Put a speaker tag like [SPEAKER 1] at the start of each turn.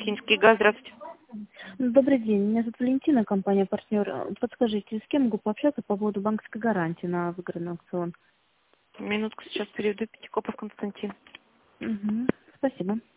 [SPEAKER 1] Хинский газ, здравствуйте.
[SPEAKER 2] Добрый день, меня зовут Валентина, компания «Партнер». Подскажите, с кем могу пообщаться по поводу банковской гарантии на выигранный аукцион?
[SPEAKER 1] Минутку, сейчас переведу. Пятикопов Константин.
[SPEAKER 2] Угу. Спасибо.